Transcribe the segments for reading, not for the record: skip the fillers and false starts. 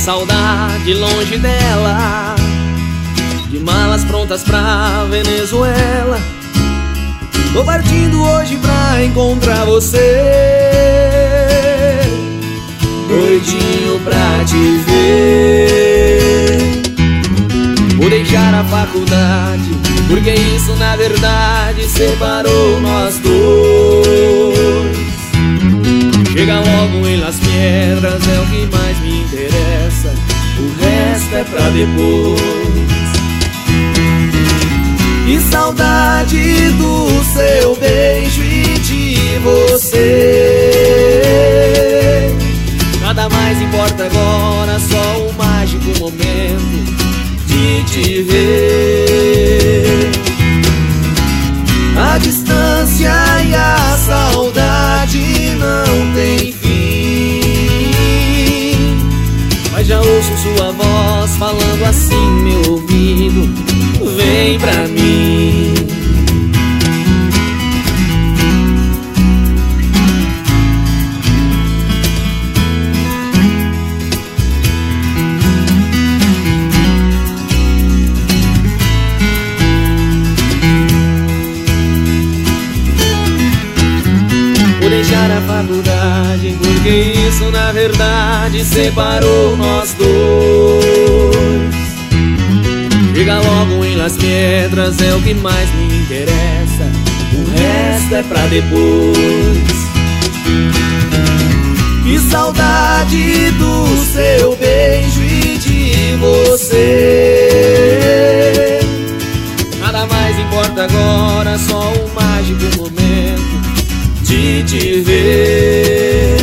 saudade longe dela, de malas prontas pra Venezuela. Tô partindo hoje pra encontrar você, doidinho pra te ver. Vou deixar a faculdade, porque isso na verdade separou nós dois. Chega logo em Las Piedras, é o que mais me interessa, o resto é pra depois. Que saudade do seu beijo e de você. Nada mais importa agora, só o mágico momento de te ver. A distância e a saudade não tem fim, mas já ouço sua voz falando assim no meu ouvido: vem pra mim. Vou deixar a faculdade, porque isso na verdade separou nós dois. Chega logo em Las Piedras, é o que mais me interessa, o resto é pra depois. Que saudade do seu beijo e de você. Nada mais importa agora, só o mágico momento de te ver.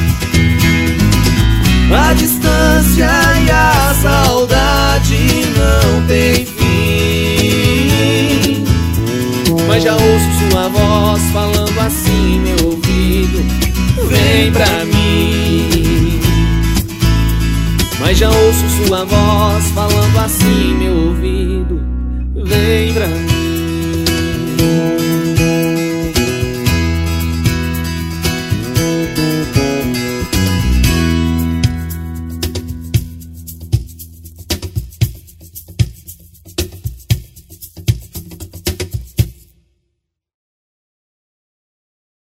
A distância e a saudade não tem fim, mas já ouço sua voz falando assim no meu ouvido: vem pra mim. Mas já ouço sua voz falando assim no meu ouvido: vem pra mim.